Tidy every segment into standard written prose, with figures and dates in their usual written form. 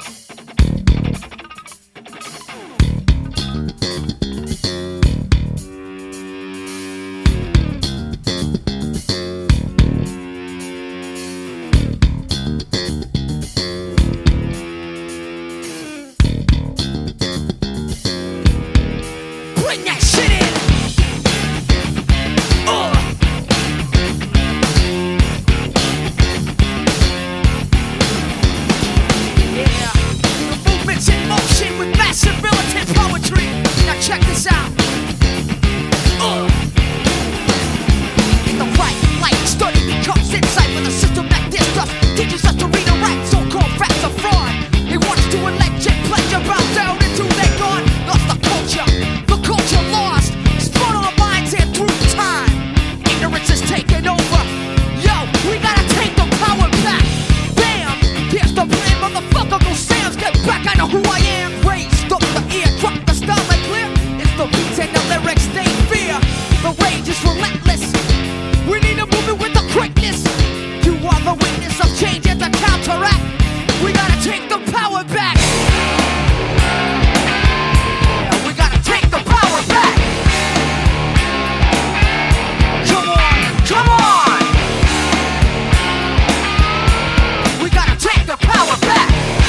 Bring that shit in. Yeah, the movement's in motion with massive militant poetry. Now check this out. The right light study becomes insight with a system that this stuff teaches us to read and write. So-called facts are fraud. He wants to electric pleasure bow down into their God. Lost the culture lost. Spun our minds here through time. Ignorance is taking over. Yo, we gotta take the power back. Bam! Here's the plan, motherfucker. Go Sam's, get back. I know who I am. Raised up the ear, drop the style like clear. It's the beats and the lyrics they fear. The rage is relentless. We need a movement with the quickness. You are the witness of change and the counteract. We gotta take the power back. Yeah, we gotta take the power back. Come on, come on. We gotta take the power back.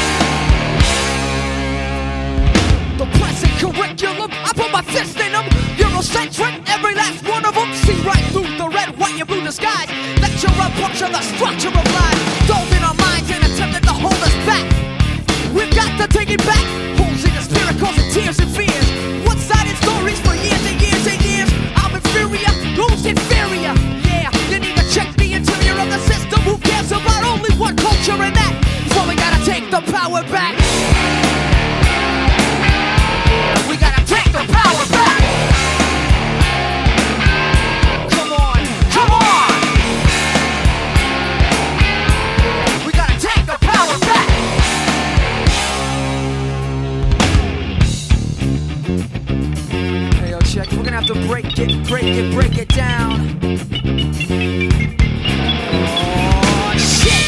The present curriculum, I put my fist in them. Eurocentric, every last one of them. See right through the red, white, and blue disguise. Lecture up, puncture the structure of life. Dove in our minds and attempted to hold us back. We've got to take it back. Holes in the spirit causing tears and fears. One-sided stories for years and years and years. I'm inferior, who's inferior? Yeah, you need to check the interior of the system. Who cares about only one culture and that? So we gotta take the power back. We gotta take the power back. Come on, come on. We gotta take the power back. Hey, yo, check. We're gonna have to break it down. Oh, shit.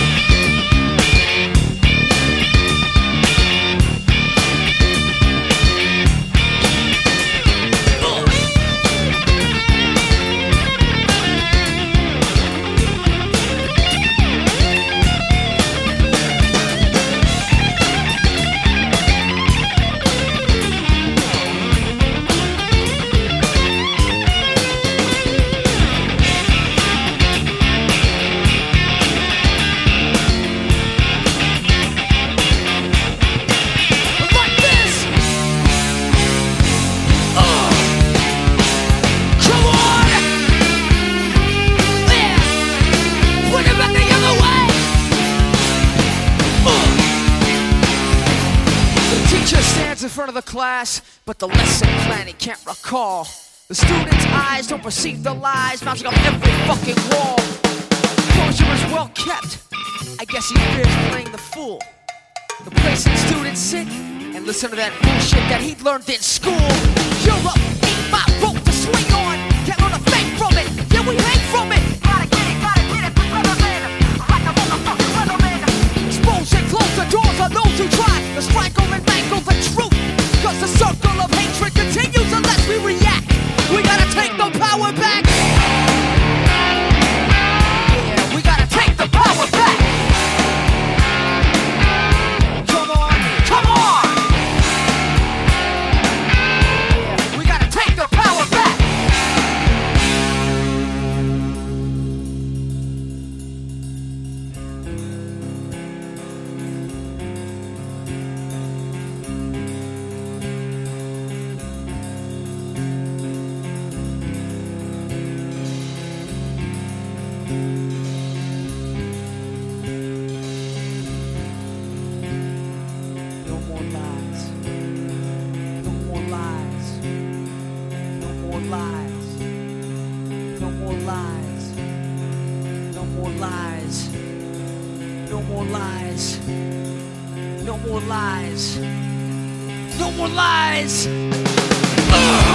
In front of the class, but the lesson plan he can't recall. The students' eyes don't perceive the lies mounting up every fucking wall. Composure is well kept. I guess he fears playing the fool. The place that students sit and listen to that bullshit that he'd learned in school. Europe ain't my rope to swing on. Can't learn a thing from it. Yeah, we hang from it. Gotta get it, the weatherman. Like a motherfucking weatherman. Expose and close the doors on those who try to strangle and mangle the truth. Cause the circle of hatred continues unless we react. We gotta take the power back. Yeah, we gotta take the power back. Come on, come on. Yeah, we gotta take the power back. No more lies. No more lies.